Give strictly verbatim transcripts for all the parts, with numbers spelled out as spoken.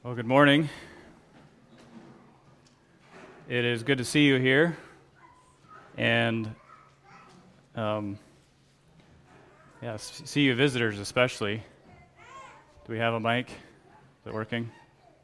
Well, good morning. It is good to see you here, and um, yeah, s- see you visitors especially. Do we have a mic? Is it working?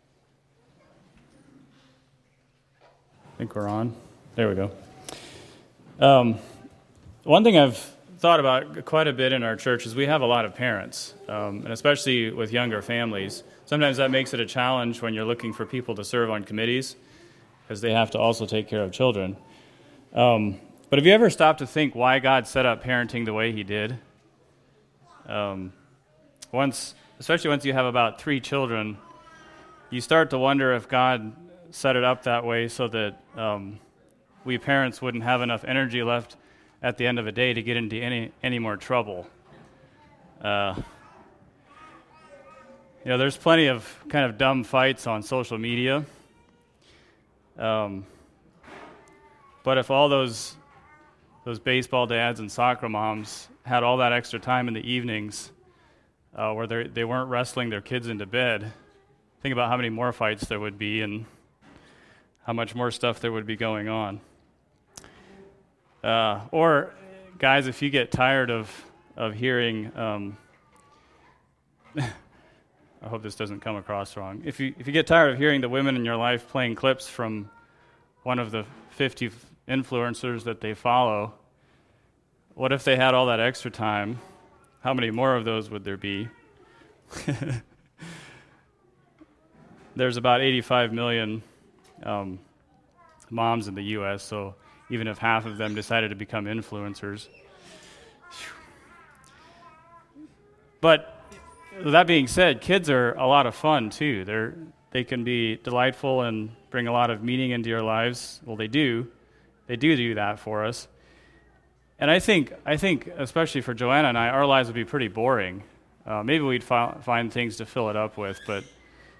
I think we're on. There we go. Um, one thing I've thought about quite a bit in our church is we have a lot of parents, um, and especially with younger families. Sometimes that makes it a challenge when you're looking for people to serve on committees, because they have to also take care of children. Um, but have you ever stopped to think why God set up parenting the way he did? Um, once, especially once you have about three children, you start to wonder if God set it up that way so that um, we parents wouldn't have enough energy left at the end of a day to get into any, any more trouble. Uh, you know, there's plenty of kind of dumb fights on social media. Um, but if all those those baseball dads and soccer moms had all that extra time in the evenings uh, where they they weren't wrestling their kids into bed, think about how many more fights there would be and how much more stuff there would be going on. Uh, or, guys, if you get tired of of hearing, um, I hope this doesn't come across wrong. If you if you get tired of hearing the women in your life playing clips from one of the fifty influencers that they follow, what if they had all that extra time? How many more of those would there be? There's about eighty-five million um, moms in the U S, so even if half of them decided to become influencers. But with that being said, kids are a lot of fun too. They're they can be delightful and bring a lot of meaning into your lives. Well, they do. They do do that for us. And I think, I think, especially for Joanna and I, our lives would be pretty boring. Uh, maybe we'd fi- find things to fill it up with, but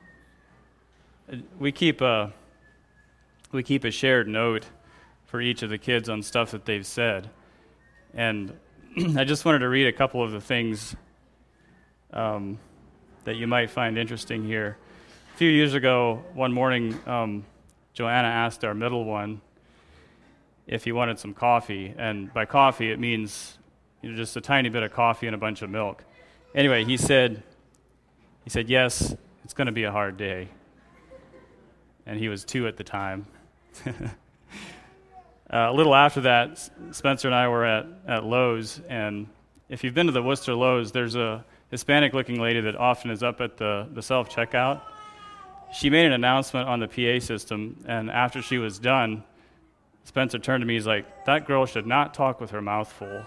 we keep a we keep a shared note for each of the kids on stuff that they've said. And I just wanted to read a couple of the things um, that you might find interesting here. A few years ago, one morning, um, Joanna asked our middle one if he wanted some coffee, and by coffee it means, you know, just a tiny bit of coffee and a bunch of milk. Anyway, he said, he said, yes, it's going to be a hard day. And he was two at the time. uh, a little after that, S- Spencer and I were at, at Lowe's, and if you've been to the Worcester Lowe's, there's a Hispanic-looking lady that often is up at the, the self-checkout. She made an announcement on the P A system, and after she was done, Spencer turned to me, he's like, that girl should not talk with her mouth full.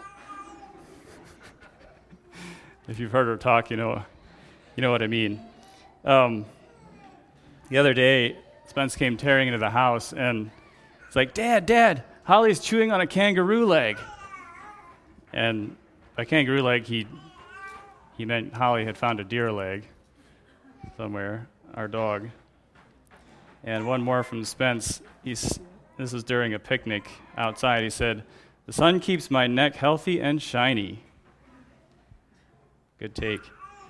If you've heard her talk, you know you know what I mean. Um, the other day, Spence came tearing into the house, and it's like, Dad, Dad, Holly's chewing on a kangaroo leg. And by kangaroo leg, he he meant Holly had found a deer leg somewhere, our dog. And one more from Spence. He's, this was during a picnic outside. He said, the sun keeps my neck healthy and shiny. Good take.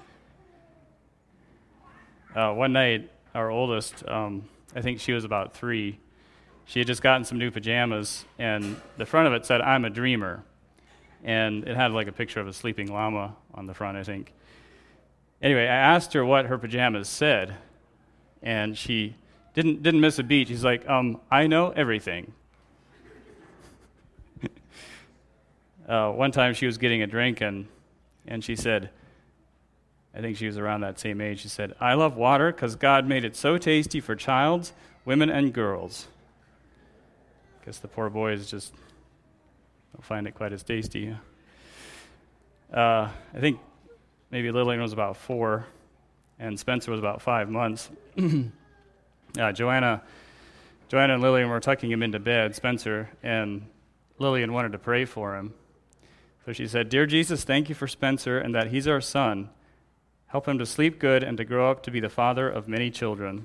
Uh, one night, our oldest, um, I think she was about three, she had just gotten some new pajamas, and the front of it said, I'm a dreamer. And it had like a picture of a sleeping llama on the front, I think. Anyway, I asked her what her pajamas said, and she didn't didn't miss a beat. She's like, um, I know everything. uh, one time she was getting a drink, and and she said, I think she was around that same age, she said, I love water because God made it so tasty for childs, women, and girls. Guess the poor boys just don't find it quite as tasty. Uh, I think maybe Lillian was about four, and Spencer was about five months. uh, Joanna, Joanna and Lillian were tucking him into bed, Spencer, and Lillian wanted to pray for him. So she said, Dear Jesus, thank you for Spencer and that he's our son. Help him to sleep good and to grow up to be the father of many children.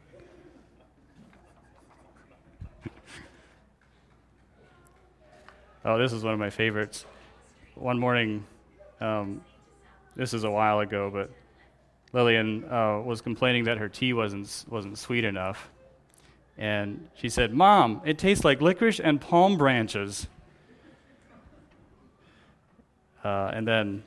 Oh, this is one of my favorites. One morning, um, this is a while ago, but Lillian uh, was complaining that her tea wasn't wasn't sweet enough. And she said, "Mom, it tastes like licorice and palm branches." Uh, and then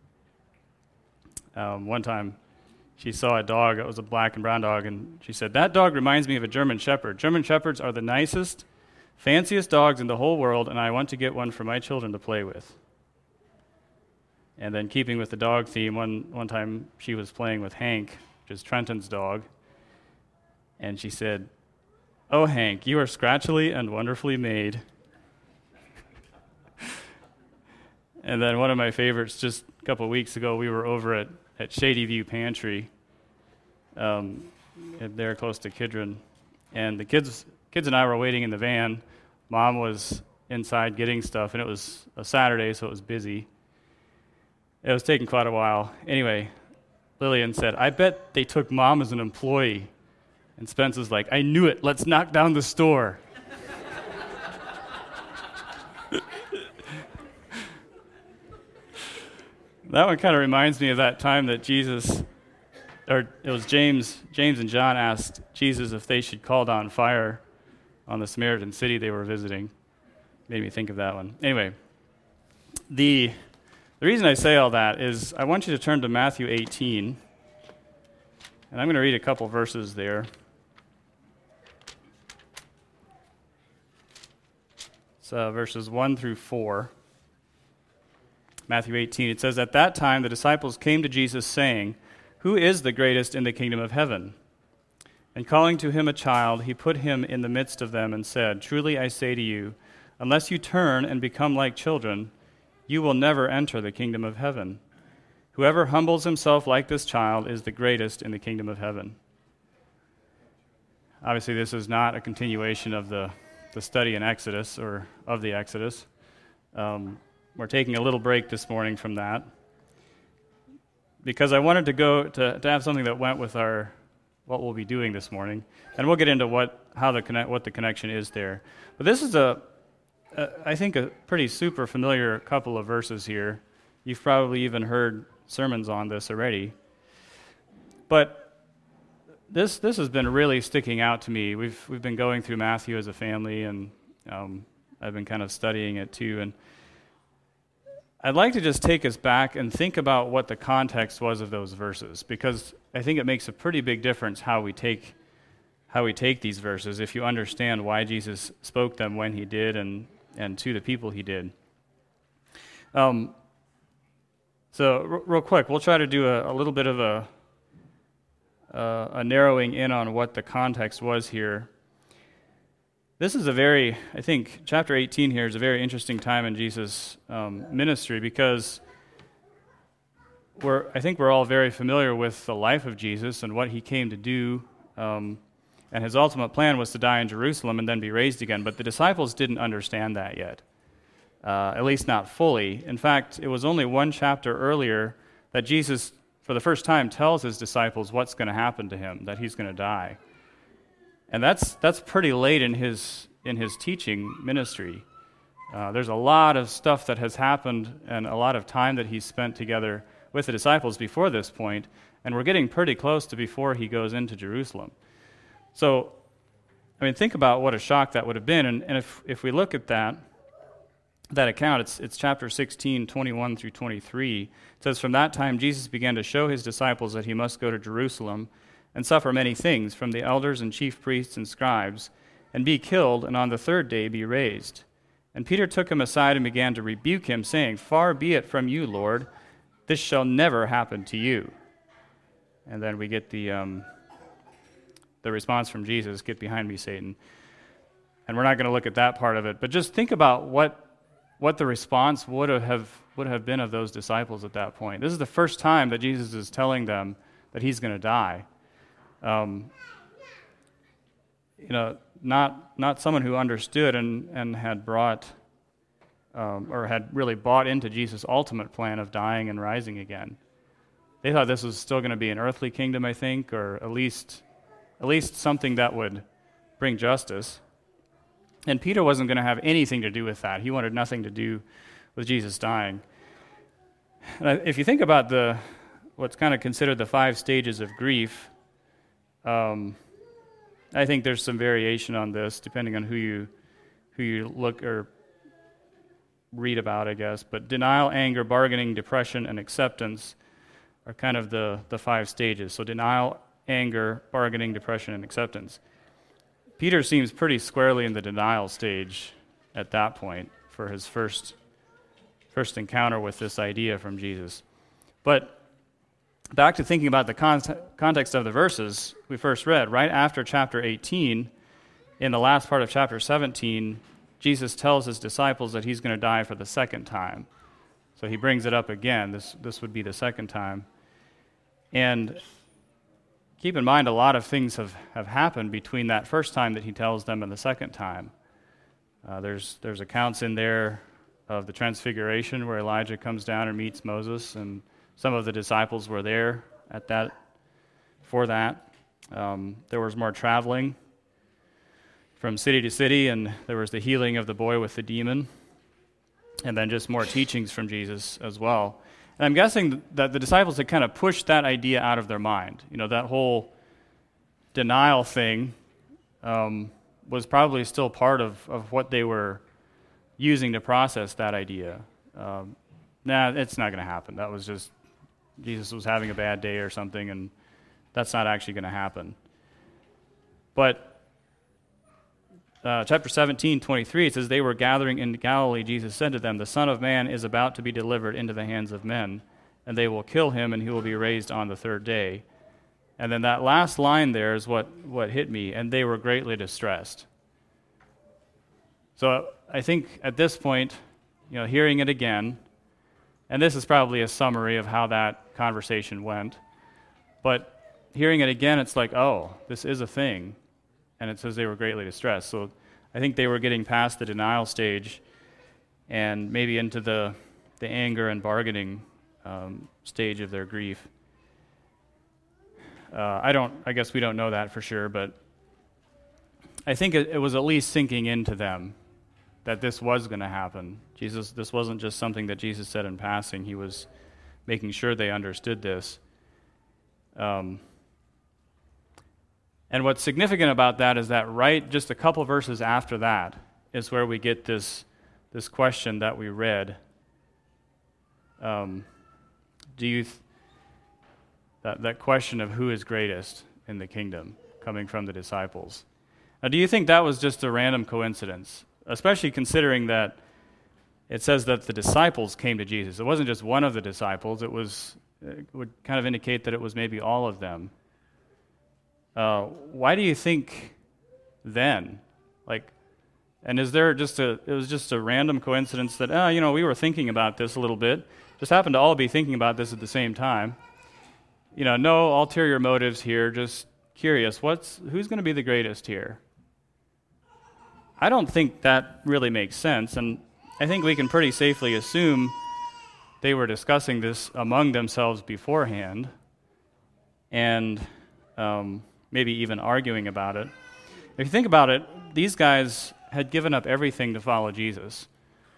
um, one time she saw a dog. It was a black and brown dog. And she said, "That dog reminds me of a German Shepherd. German Shepherds are the nicest, fanciest dogs in the whole world, and I want to get one for my children to play with." And then keeping with the dog theme, one, one time she was playing with Hank, which is Trenton's dog. And she said, "Oh, Hank, you are scratchily and wonderfully made." And then one of my favorites, just a couple of weeks ago, we were over at, at Shady View Pantry, um, there close to Kidron. And the kids kids and I were waiting in the van. Mom was inside getting stuff, and it was a Saturday, so it was busy. It was taking quite a while. Anyway, Lillian said, "I bet they took Mom as an employee." And Spence was like, "I knew it. Let's knock down the store." That one kind of reminds me of that time that Jesus, or it was James, James and John asked Jesus if they should call down fire on the Samaritan city they were visiting. Made me think of that one. Anyway, the the reason I say all that is I want you to turn to Matthew eighteen, and I'm going to read a couple verses there. It's uh, verses one through four. Matthew eighteen, it says, "At that time the disciples came to Jesus, saying, 'Who is the greatest in the kingdom of heaven?' And calling to him a child, he put him in the midst of them and said, 'Truly I say to you, unless you turn and become like children, you will never enter the kingdom of heaven. Whoever humbles himself like this child is the greatest in the kingdom of heaven.'" Obviously, this is not a continuation of the, the study in Exodus or of the Exodus. Um, We're taking a little break this morning from that because I wanted to go to, to have something that went with our what we'll be doing this morning, and we'll get into what how the connect what the connection is there. But this is a, a I think a pretty super familiar couple of verses here. You've probably even heard sermons on this already. But this this has been really sticking out to me. We've we've been going through Matthew as a family, and um, I've been kind of studying it too, and I'd like to just take us back and think about what the context was of those verses, because I think it makes a pretty big difference how we take how we take these verses if you understand why Jesus spoke them when he did and, and to the people he did. Um, so r- real quick, we'll try to do a, a little bit of a, uh, a narrowing in on what the context was here. This is a very, I think, chapter eighteen here is a very interesting time in Jesus' um, ministry because we're, I think we're all very familiar with the life of Jesus and what he came to do, um, and his ultimate plan was to die in Jerusalem and then be raised again, but the disciples didn't understand that yet, uh, at least not fully. In fact, it was only one chapter earlier that Jesus, for the first time, tells his disciples what's going to happen to him, that he's going to die. And that's that's pretty late in his in his teaching ministry. Uh, there's a lot of stuff that has happened and a lot of time that he's spent together with the disciples before this point, and we're getting pretty close to before he goes into Jerusalem. So, I mean, think about what a shock that would have been. And, and if if we look at that that account, it's it's chapter sixteen, twenty-one through twenty-three. It says, "From that time Jesus began to show his disciples that he must go to Jerusalem and suffer many things from the elders and chief priests and scribes, and be killed, and on the third day be raised. And Peter took him aside and began to rebuke him, saying, 'Far be it from you, Lord, this shall never happen to you.'" And then we get the um, the response from Jesus, "Get behind me, Satan." And we're not going to look at that part of it, but just think about what what the response would have would have been of those disciples at that point. This is the first time that Jesus is telling them that he's going to die. Um, you know, not not someone who understood and, and had brought um, or had really bought into Jesus' ultimate plan of dying and rising again. They thought this was still going to be an earthly kingdom, I think, or at least at least something that would bring justice. And Peter wasn't going to have anything to do with that. He wanted nothing to do with Jesus dying. And if you think about the what's kind of considered the five stages of grief. Um, I think there's some variation on this depending on who you who you look or read about, I guess. But denial, anger, bargaining, depression, and acceptance are kind of the, the five stages. So denial, anger, bargaining, depression, and acceptance. Peter seems pretty squarely in the denial stage at that point for his first first encounter with this idea from Jesus. But back to thinking about the con- context of the verses we first read, right after chapter eighteen, in the last part of chapter seventeen, Jesus tells his disciples that he's going to die for the second time. So he brings it up again. This this would be the second time. And keep in mind, a lot of things have, have happened between that first time that he tells them and the second time. Uh, there's there's accounts in there of the Transfiguration where Elijah comes down and meets Moses, and some of the disciples were there at that for that. Um, there was more traveling from city to city, and there was the healing of the boy with the demon, and then just more teachings from Jesus as well. And I'm guessing that the disciples had kind of pushed that idea out of their mind. You know, that whole denial thing um, was probably still part of, of what they were using to process that idea. Um, nah, it's not going to happen. That was just, Jesus was having a bad day or something, and that's not actually going to happen. But Uh, chapter seventeen, twenty-three, it says, they were gathering in Galilee. Jesus said to them, the Son of Man is about to be delivered into the hands of men, and they will kill him, and he will be raised on the third day. And then that last line there is what, what hit me, and they were greatly distressed. So I think at this point, you know, hearing it again, and this is probably a summary of how that conversation went, but hearing it again, it's like, oh, this is a thing. And it says they were greatly distressed. So I think they were getting past the denial stage and maybe into the the anger and bargaining um, stage of their grief. Uh, I don't. I guess we don't know that for sure, but I think it, it was at least sinking into them that this was going to happen. Jesus. This wasn't just something that Jesus said in passing. He was making sure they understood this. Um. And what's significant about that is that right just a couple verses after that is where we get this this question that we read. Um, do you th- that that question of who is greatest in the kingdom coming from the disciples? Now, do you think that was just a random coincidence, especially considering that it says that the disciples came to Jesus? It wasn't just one of the disciples. It was it would kind of indicate that it was maybe all of them. Uh, why do you think then? Like, and is there just a, it was just a random coincidence that, oh, you know, we were thinking about this a little bit, just happened to all be thinking about this at the same time. You know, no ulterior motives here, just curious, what's, who's going to be the greatest here? I don't think that really makes sense, and I think we can pretty safely assume they were discussing this among themselves beforehand, and um, maybe even arguing about it. If you think about it, these guys had given up everything to follow Jesus.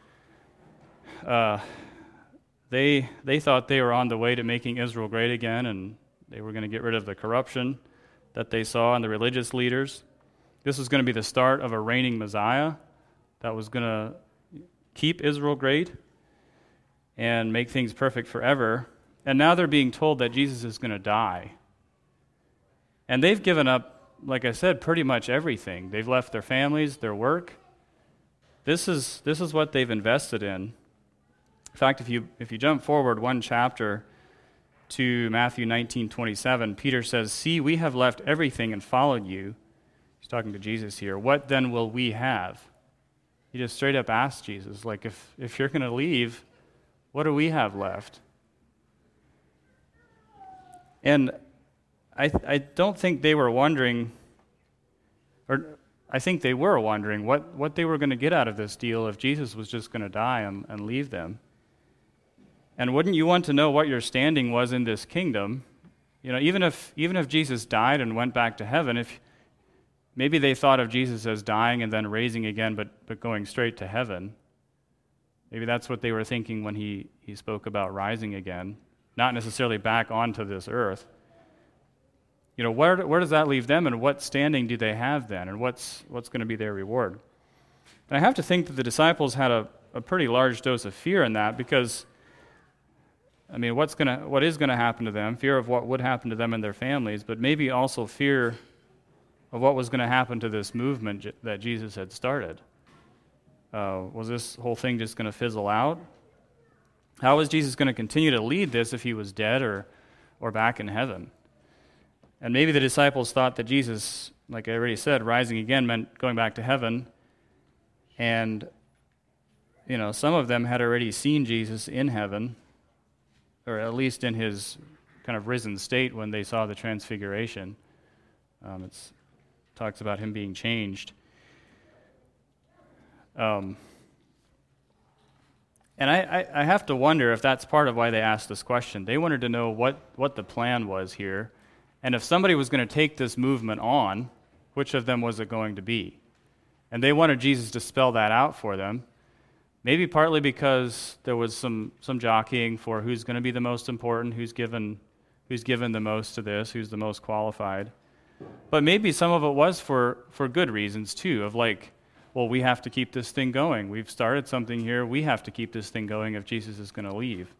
Uh, they they thought they were on the way to making Israel great again, and they were going to get rid of the corruption that they saw in the religious leaders. This was going to be the start of a reigning Messiah that was going to keep Israel great and make things perfect forever. And now they're being told that Jesus is going to die. And they've given up, like I said, pretty much everything. They've left their families, their work. This is this is what they've invested in. In fact, if you if you jump forward one chapter to Matthew nineteen twenty-seven, Peter says, "See, we have left everything and followed you." He's talking to Jesus here. "What then will we have?" He just straight up asked Jesus, like, if, if you're going to leave, what do we have left? And I I don't think they were wondering, or I think they were wondering what, what they were going to get out of this deal if Jesus was just going to die and, and leave them. And wouldn't you want to know what your standing was in this kingdom? You know, even if even if Jesus died and went back to heaven, if maybe they thought of Jesus as dying and then raising again, but, but going straight to heaven. Maybe that's what they were thinking when he, he spoke about rising again. not necessarily back onto this earth. You know, where, where does that leave them, and what standing do they have then, and what's what's going to be their reward? And I have to think that the disciples had a, a pretty large dose of fear in that, because, I mean, what's gonna what is going to happen to them, fear of what would happen to them and their families, but maybe also fear of what was going to happen to this movement j- that Jesus had started. Uh, was this whole thing just going to fizzle out? How was Jesus going to continue to lead this if he was dead or or back in heaven? And maybe the disciples thought that Jesus, like I already said, rising again meant going back to heaven. And, you know, some of them had already seen Jesus in heaven, or at least in his kind of risen state when they saw the transfiguration. Um, it talks about him being changed. Um, and I, I, I have to wonder if that's part of why they asked this question. They wanted to know what, what the plan was here. And if somebody was going to take this movement on, which of them was it going to be? And they wanted Jesus to spell that out for them, maybe partly because there was some, some jockeying for who's going to be the most important, who's given, who's given the most to this, who's the most qualified. But maybe some of it was for, for good reasons too, of like, well, we have to keep this thing going. We've started something here. We have to keep this thing going if Jesus is going to leave.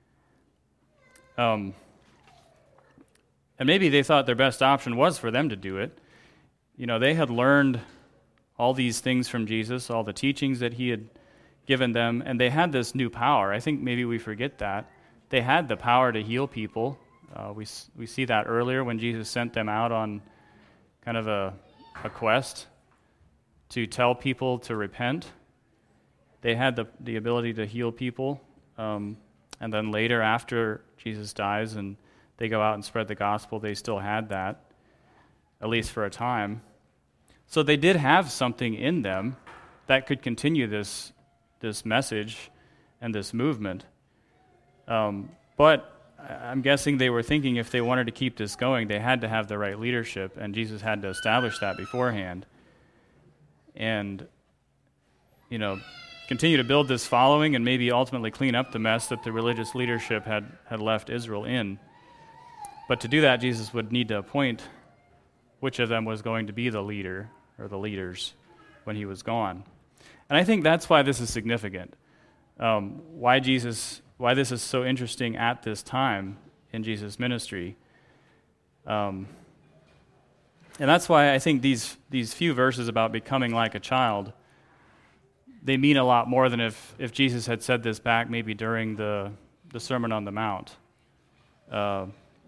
Um. And maybe they thought their best option was for them to do it. You know, they had learned all these things from Jesus, all the teachings that he had given them, and they had this new power. I think maybe we forget that. They had the power to heal people. Uh, we we see that earlier when Jesus sent them out on kind of a, a quest to tell people to repent. They had the, the ability to heal people. Um, and then later, after Jesus dies and they go out and spread the gospel, they still had that, at least for a time. So they did have something in them that could continue this this message and this movement. Um, but I'm guessing they were thinking if they wanted to keep this going, they had to have the right leadership, and Jesus had to establish that beforehand. And, you know, continue to build this following and maybe ultimately clean up the mess that the religious leadership had, had left Israel in. But to do that, Jesus would need to appoint which of them was going to be the leader or the leaders when he was gone. And I think that's why this is significant. Um, why Jesus, why this is so interesting at this time in Jesus' ministry. Um, and that's why I think these these few verses about becoming like a child, they mean a lot more than if, if Jesus had said this back maybe during the, the Sermon on the Mount. Uh,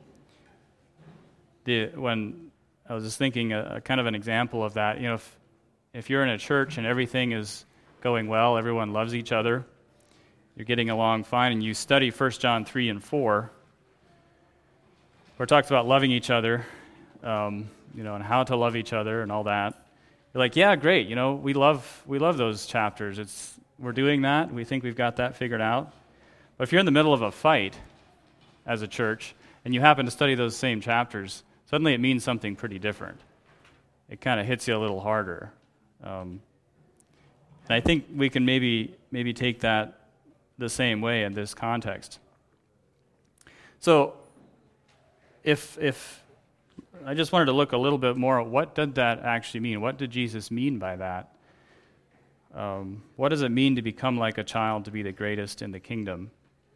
The, when I was just thinking, a, a kind of an example of that, you know, if, if you're in a church and everything is going well, everyone loves each other, you're getting along fine, and you study First John three and four, where it talks about loving each other, um, you know, and how to love each other and all that. You're like, yeah, great, you know, we love we love those chapters. It's we're doing that. We think we've got that figured out. But if you're in the middle of a fight as a church and you happen to study those same chapters, suddenly it means something pretty different. It kind of hits you a little harder. Um, and I think we can maybe maybe take that the same way in this context. So if if I just wanted to look a little bit more at what did that actually mean? What did Jesus mean by that? Um, what does it mean to become like a child, to be the greatest in the kingdom?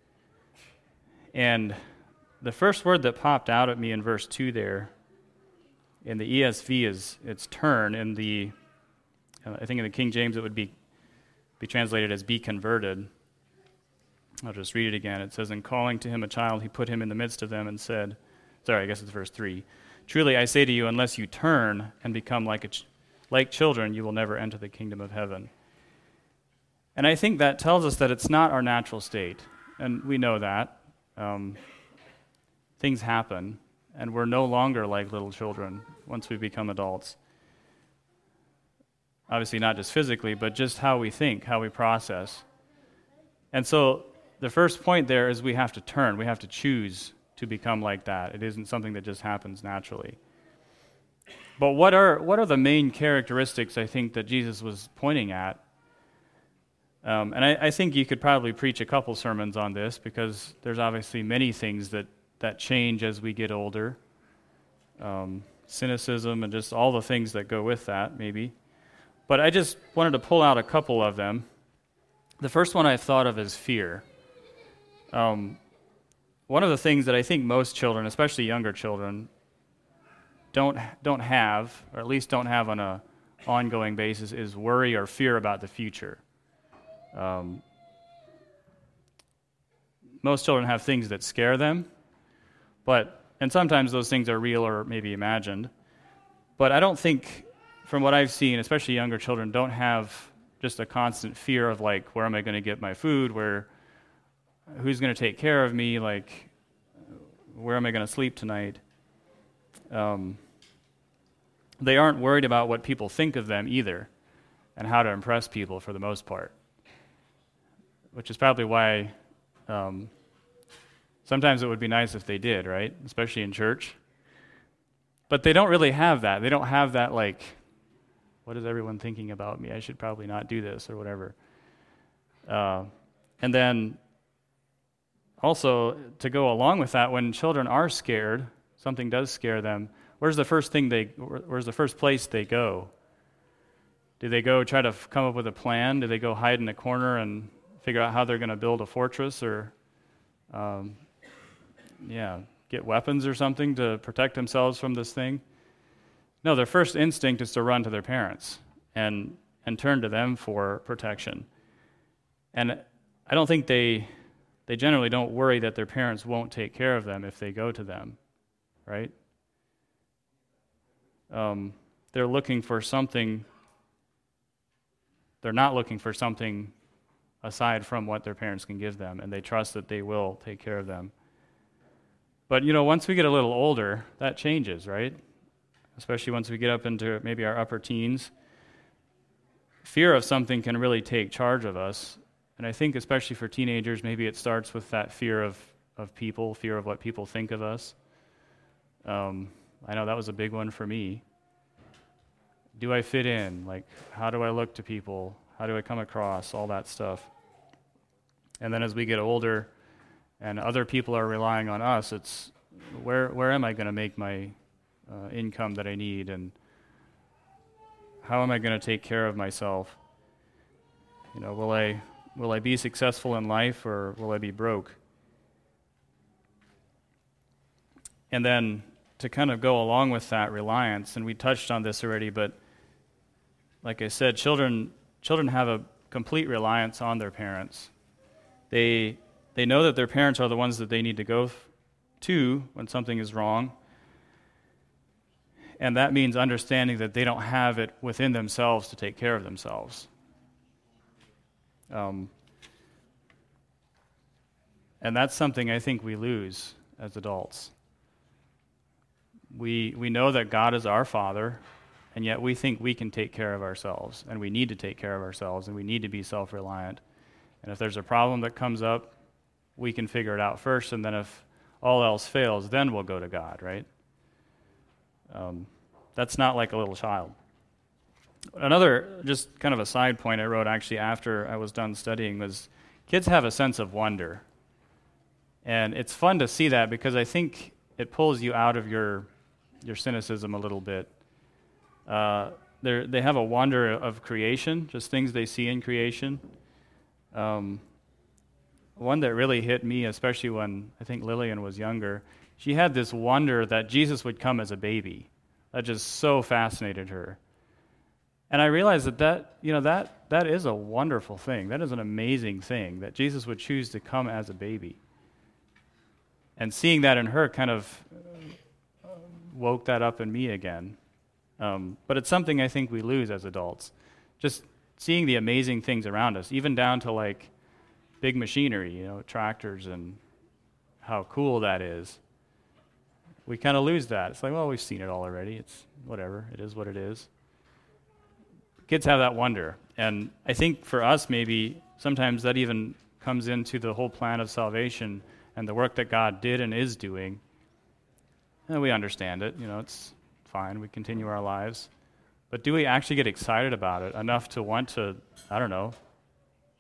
And the first word that popped out at me in verse two there, in the E S V, is its turn. In the, uh, I think in the King James it would be be translated as be converted. I'll just read it again. It says, "In calling to him a child, he put him in the midst of them and said," sorry, I guess it's verse three, "Truly I say to you, unless you turn and become like a ch- like children, you will never enter the kingdom of heaven." And I think that tells us that it's not our natural state, and we know that. Um, things happen, and we're no longer like little children once we become adults. Obviously not just physically, but just how we think, how we process. And so the first point there is we have to turn. We have to choose to become like that. It isn't something that just happens naturally. But what are what are the main characteristics, I think, that Jesus was pointing at? Um, and I, I think you could probably preach a couple sermons on this, because there's obviously many things that, that change as we get older. Um, cynicism and just all the things that go with that, maybe. But I just wanted to pull out a couple of them. The first one I thought of is fear. Um, one of the things that I think most children, especially younger children, don't don't have, or at least don't have on a ongoing basis, is worry or fear about the future. Um, most children have things that scare them, but and sometimes those things are real or maybe imagined. But I don't think, from what I've seen, especially younger children, don't have just a constant fear of, like, where am I going to get my food, where, who's going to take care of me, like, where am I going to sleep tonight? Um, they aren't worried about what people think of them either, and how to impress people for the most part, which is probably why um, sometimes it would be nice if they did, right? Especially in church. But they don't really have that. They don't have that, like, what is everyone thinking about me? I should probably not do this or whatever. Uh, and then also, to go along with that, when children are scared, something does scare them, where's the first thing they, where's the first place they go? Do they go try to f- come up with a plan? Do they go hide in a corner and figure out how they're going to build a fortress, or, um, yeah, get weapons or something to protect themselves from this thing? No, their first instinct is to run to their parents and and turn to them for protection. And I don't think they they generally don't worry that their parents won't take care of them if they go to them, right? Um, they're looking for something. They're not looking for something aside from what their parents can give them, and they trust that they will take care of them. But, you know, once we get a little older, that changes, right? Especially once we get up into maybe our upper teens. Fear of something can really take charge of us. And I think especially for teenagers, maybe it starts with that fear of, of people, fear of what people think of us. Um, I know that was a big one for me. Do I fit in? Like, how do I look to people? How do I come across? All that stuff. And then as we get older and other people are relying on us, it's where where am I going to make my uh, income that I need, and how am I going to take care of myself? You know, will I will I be successful in life, or will I be broke? And then to kind of go along with that reliance, and we touched on this already, but like I said, children children have a complete reliance on their parents. They they know that their parents are the ones that they need to go to when something is wrong. And that means understanding that they don't have it within themselves to take care of themselves. Um, and that's something I think we lose as adults. We we know that God is our Father, and yet we think we can take care of ourselves, and we need to take care of ourselves, and we need to be self-reliant. And if there's a problem that comes up, we can figure it out first, and then if all else fails, then we'll go to God, right? Um, that's not like a little child. Another, just kind of a side point I wrote actually after I was done studying was, kids have a sense of wonder. And it's fun to see that, because I think it pulls you out of your your cynicism a little bit. Uh, they they have a wonder of creation, just things they see in creation. Um, one that really hit me, especially when I think Lillian was younger, she had this wonder that Jesus would come as a baby. That just so fascinated her. And I realized that that, you know, that that is a wonderful thing. That is an amazing thing, that Jesus would choose to come as a baby. And seeing that in her kind of uh, woke that up in me again. Um, but it's something I think we lose as adults. Just seeing the amazing things around us, even down to like big machinery, you know, tractors, and how cool that is. We kind of lose that. It's like, well, we've seen it all already. It's whatever. It is what it is. Kids have that wonder. And I think for us, maybe sometimes that even comes into the whole plan of salvation and the work that God did and is doing. And we understand it. You know, it's fine. We continue our lives. But do we actually get excited about it enough to want to, I don't know,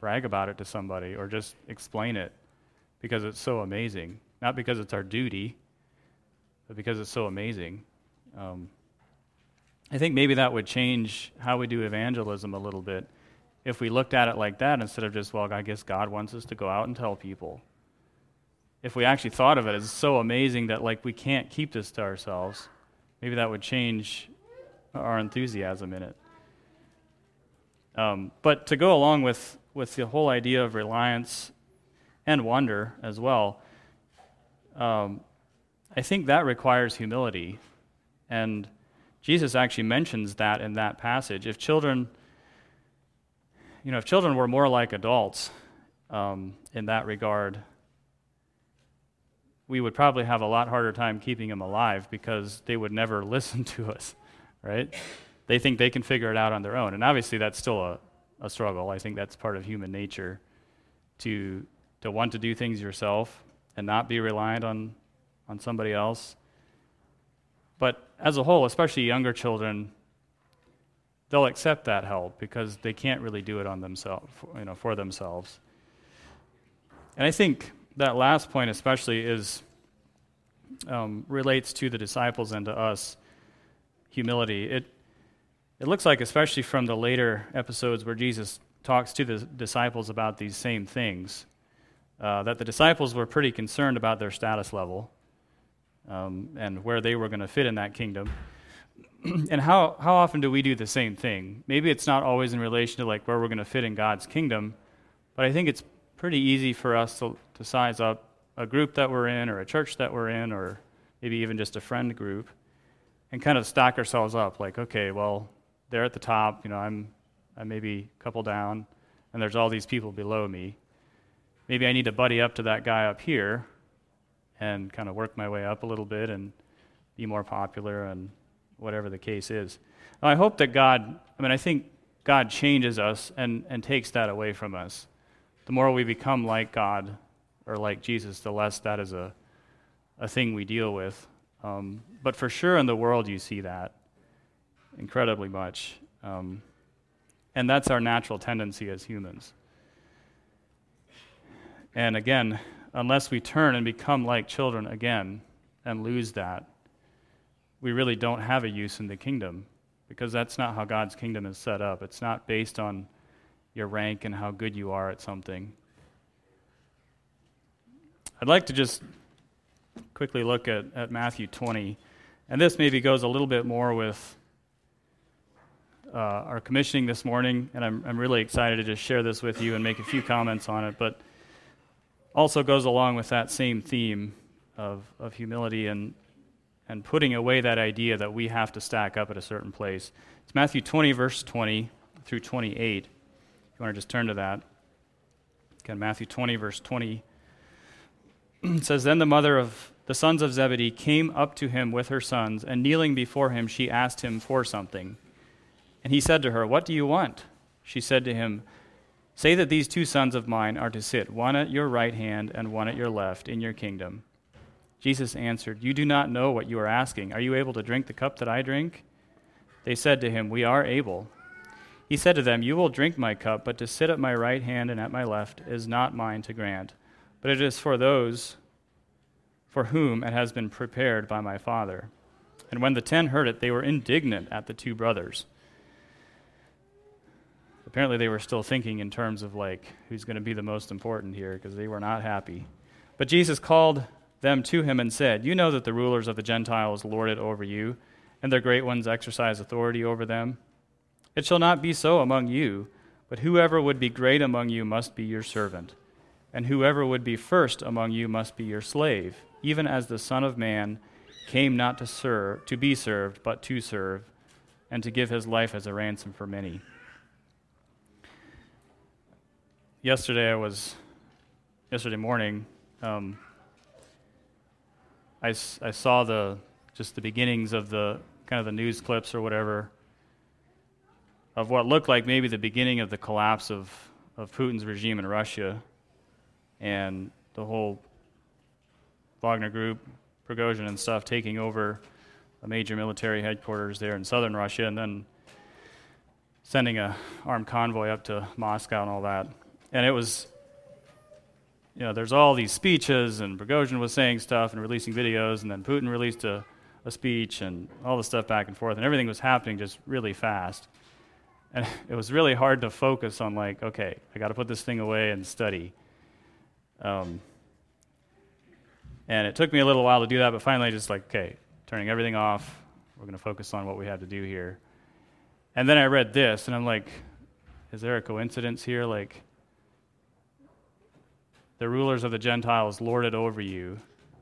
brag about it to somebody or just explain it because it's so amazing. Not because it's our duty, but because it's so amazing. Um, I think maybe that would change how we do evangelism a little bit if we looked at it like that instead of just, well, I guess God wants us to go out and tell people. If we actually thought of it as so amazing that, like, we can't keep this to ourselves, maybe that would change our enthusiasm in it. Um, but to go along with, with the whole idea of reliance and wonder as well, um, I think that requires humility. And Jesus actually mentions that in that passage. If children, you know, if children were more like adults um, in that regard, we would probably have a lot harder time keeping them alive because they would never listen to us, right? They think they can figure it out on their own. And obviously that's still a, a struggle. I think that's part of human nature to to want to do things yourself and not be reliant on, on somebody else. But as a whole, especially younger children, they'll accept that help because they can't really do it on themselves, you know, for themselves. And I think that last point especially is um, relates to the disciples and to us, humility. It it looks like, especially from the later episodes where Jesus talks to the disciples about these same things, uh, that the disciples were pretty concerned about their status level um, and where they were going to fit in that kingdom. And how, how often do we do the same thing? Maybe it's not always in relation to like where we're going to fit in God's kingdom, but I think it's pretty easy for us to, to size up a group that we're in or a church that we're in or maybe even just a friend group and kind of stack ourselves up like, okay, well, they're at the top, you know, I'm, I'm maybe a couple down, and there's all these people below me. Maybe I need to buddy up to that guy up here and kind of work my way up a little bit and be more popular and whatever the case is. Now, I hope that God, I mean, I think God changes us and, and takes that away from us. The more we become like God or like Jesus, the less that is a, a thing we deal with. Um, but for sure in the world you see that incredibly much. Um, and that's our natural tendency as humans. And again, unless we turn and become like children again and lose that, we really don't have a use in the kingdom because that's not how God's kingdom is set up. It's not based on your rank and how good you are at something. I'd like to just quickly look at, at Matthew twenty, and this maybe goes a little bit more with uh, our commissioning this morning, and I'm, I'm really excited to just share this with you and make a few comments on it, but also goes along with that same theme of, of humility and and putting away that idea that we have to stack up at a certain place. It's Matthew twenty, verse twenty through twenty-eight. If you want to just turn to that. Again, Matthew twenty, verse twenty. It says, Then the mother of the sons of Zebedee came up to him with her sons, and kneeling before him, she asked him for something. And he said to her, What do you want? She said to him, Say that these two sons of mine are to sit, one at your right hand and one at your left, in your kingdom. Jesus answered, You do not know what you are asking. Are you able to drink the cup that I drink? They said to him, We are able. He said to them, You will drink my cup, but to sit at my right hand and at my left is not mine to grant, but it is for those for whom it has been prepared by my Father. And when the ten heard it, they were indignant at the two brothers. Apparently they were still thinking in terms of like, who's going to be the most important here, because they were not happy. But Jesus called them to him and said, You know that the rulers of the Gentiles lord it over you, and their great ones exercise authority over them. It shall not be so among you, but whoever would be great among you must be your servant, and whoever would be first among you must be your slave, even as the Son of Man came not to serve, to be served, but to serve, and to give his life as a ransom for many. Yesterday I was, yesterday morning, um, I, I saw the just the beginnings of the kind of the news clips or whatever of what looked like maybe the beginning of the collapse of, of Putin's regime in Russia and the whole Wagner Group, Prigozhin and stuff taking over a major military headquarters there in southern Russia and then sending a armed convoy up to Moscow and all that. And it was, you know, there's all these speeches, and Prigozhin was saying stuff and releasing videos, and then Putin released a, a speech, and all the stuff back and forth, and everything was happening just really fast. And it was really hard to focus on, like, okay, I got to put this thing away and study. Um, and it took me a little while to do that, but finally just like, okay, turning everything off, we're going to focus on what we have to do here. And then I read this, and I'm like, is there a coincidence here? Like, the rulers of the Gentiles lord it over you.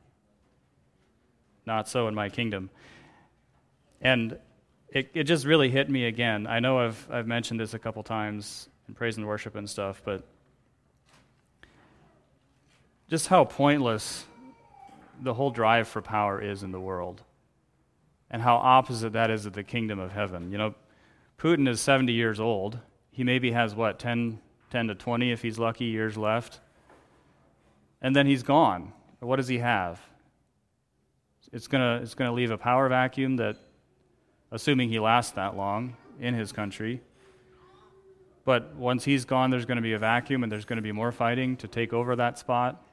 Not so in my kingdom. And it, it just really hit me again. I know I've I've mentioned this a couple times in praise and worship and stuff, but just how pointless the whole drive for power is in the world, and how opposite that is of the kingdom of heaven. You know, Putin is seventy years old. He maybe has, what, ten, ten to twenty, if he's lucky, years left. And then he's gone. What does he have? It's gonna it's gonna leave a power vacuum that, assuming he lasts that long in his country. But once he's gone, there's going to be a vacuum, and there's going to be more fighting to take over that spot.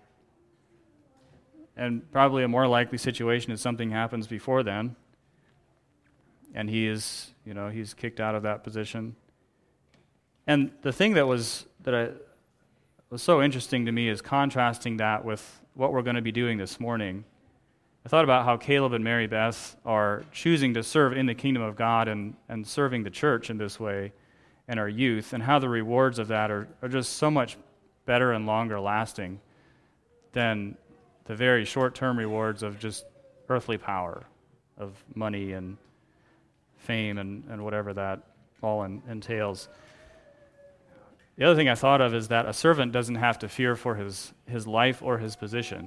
And probably a more likely situation is something happens before then, and he is, you know, he's kicked out of that position. And the thing that was that I, was so interesting to me is contrasting that with what we're going to be doing this morning. I thought about how Caleb and Mary Beth are choosing to serve in the kingdom of God and, and serving the church in this way, and our youth, and how the rewards of that are, are just so much better and longer lasting than the very short-term rewards of just earthly power, of money and fame and, and whatever that all in, entails. The other thing I thought of is that a servant doesn't have to fear for his, his life or his position.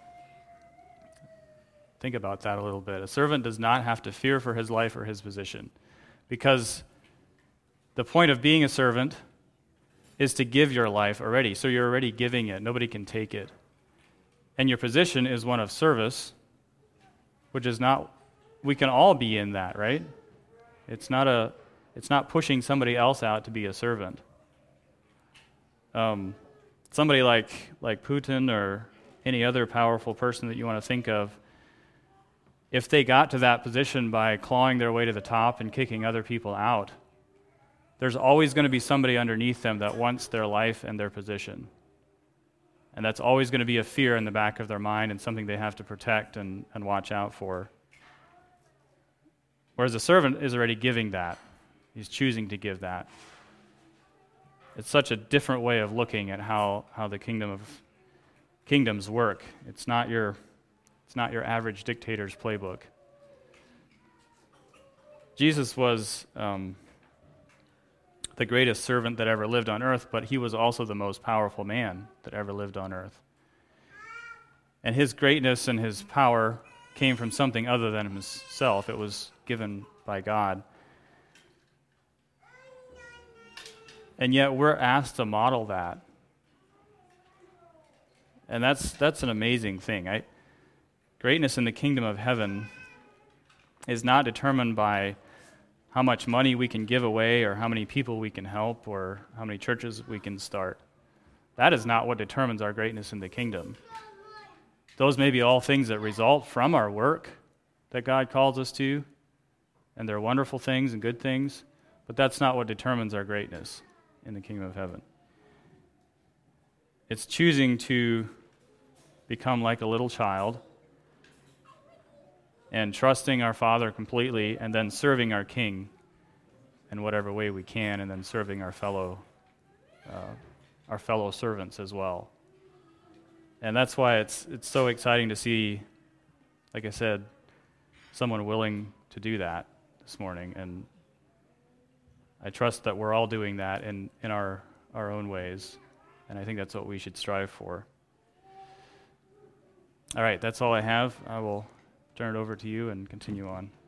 Think about that a little bit. A servant does not have to fear for his life or his position, because the point of being a servant is to give your life already. So you're already giving it. Nobody can take it. And your position is one of service, which is not, we can all be in that, right? It's not a, it's not pushing somebody else out to be a servant. Um, somebody like like Putin or any other powerful person that you want to think of, if they got to that position by clawing their way to the top and kicking other people out, there's always going to be somebody underneath them that wants their life and their position. And that's always going to be a fear in the back of their mind and something they have to protect and, and watch out for. Whereas a servant is already giving that. He's choosing to give that. It's such a different way of looking at how, how the kingdom of kingdoms work. It's not your it's not your average dictator's playbook. Jesus was um, the greatest servant that ever lived on earth, but he was also the most powerful man that ever lived on earth. And his greatness and his power came from something other than himself. It was given by God. And yet we're asked to model that. And that's that's an amazing thing. I, greatness in the kingdom of heaven is not determined by how much money we can give away or how many people we can help or how many churches we can start. That is not what determines our greatness in the kingdom. Those may be all things that result from our work that God calls us to, and they're wonderful things and good things, but that's not what determines our greatness in the kingdom of heaven. It's choosing to become like a little child and trusting our Father completely, and then serving our King in whatever way we can, and then serving our fellow uh, our fellow servants as well. And that's why it's it's so exciting to see, like I said, someone willing to do that this morning. And I trust that we're all doing that in, in our, our own ways. And I think that's what we should strive for. All right, that's all I have. I will turn it over to you and continue on.